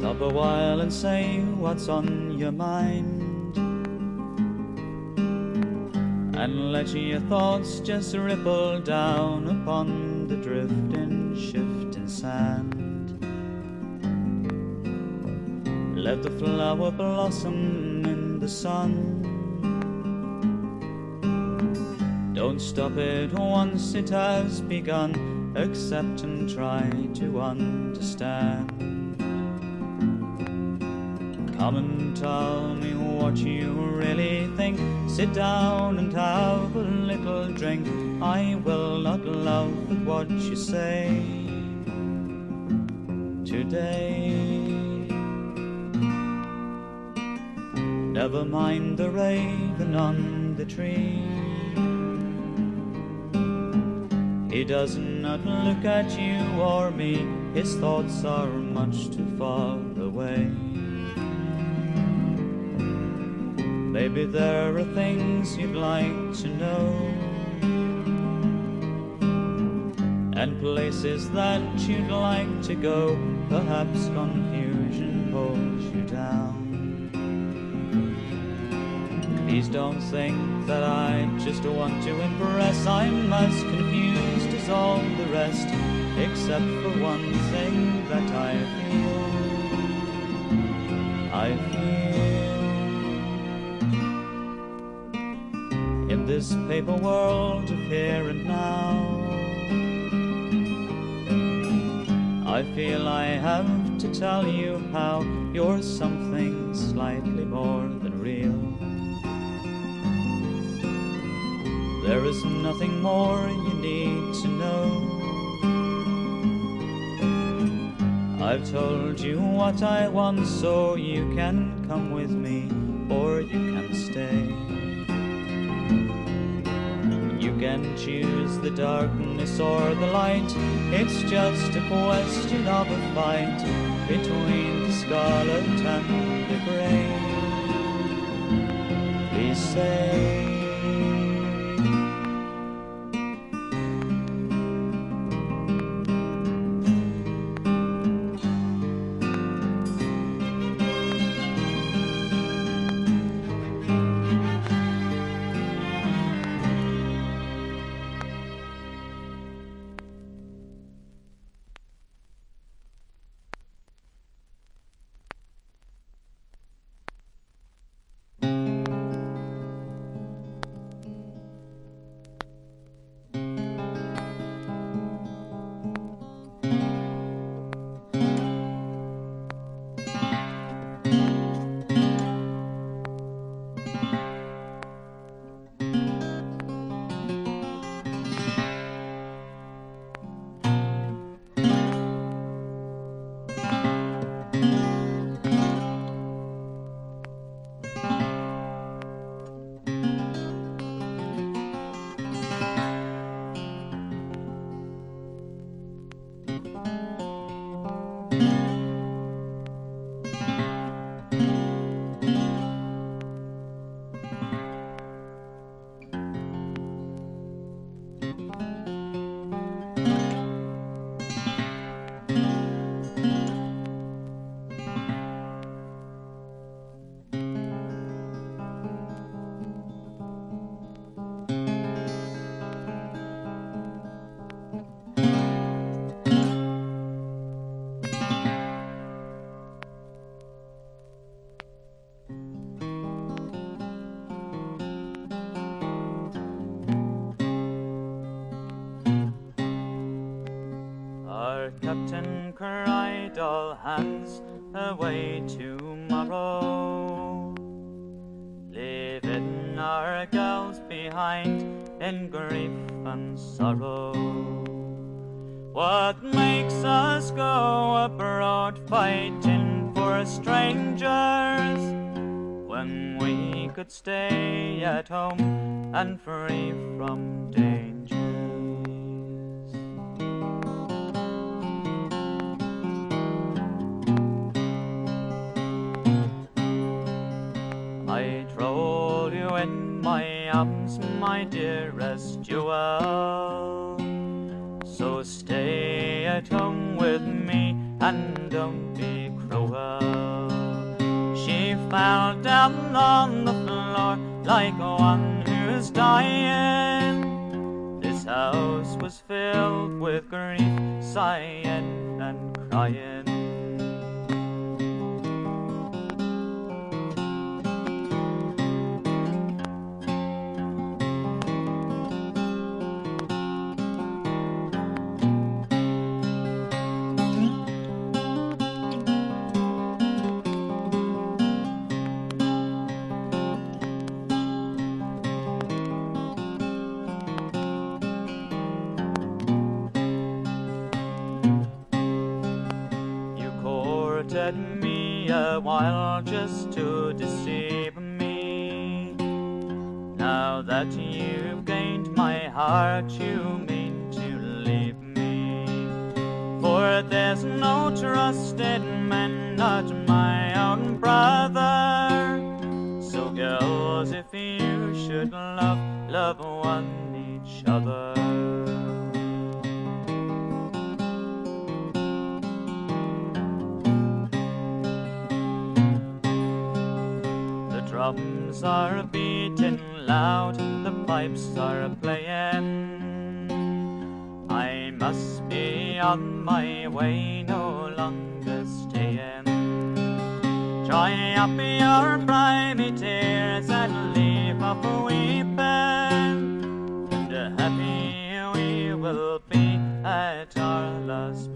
Stop a while and say what's on your mind, and let your thoughts just ripple down upon the drifting, shifting sand. Let the flower blossom in the sun. Don't stop it once it has begun. Accept and try to understand. Come and tell me what you really think. Sit down and have a little drink. I will not laugh at what you say today. Never mind the raven on the tree. He does not look at you or me. His thoughts are much too far away. Maybe there are things you'd like to know, and places that you'd like to go. Perhaps confusion pulls you down. Please don't think that I just want to impress. I'm as confused as all the rest, except for one thing that I feel in this paper world of here and now. I feel I have to tell you how you're something slightly more than real. There is nothing more you need to know. I've told you what I want, so you can come with me or you can stay. You can choose the darkness or the light. It's just a question of a fight between the scarlet and the grey. Please say, Captain cried, all hands away tomorrow, leaving our gals behind in grief and sorrow. What makes us go abroad fighting for strangers, when we could stay at home and free from dangers? I'd roll you in my arms, my dearest jewel, so stay at home with me and don't be cruel. She fell down on the floor like one who's dying. This house was filled with grief, sighing and crying. Courted me a while just to deceive me. Now that you've gained my heart, you mean to leave me. For there's no trusted man, not my own brother. So girls, if you should love one each other. Drums are beating loud, the pipes are playing. I must be on my way, no longer staying. Dry up your briny tears and leave off weeping, and happy we will be at our last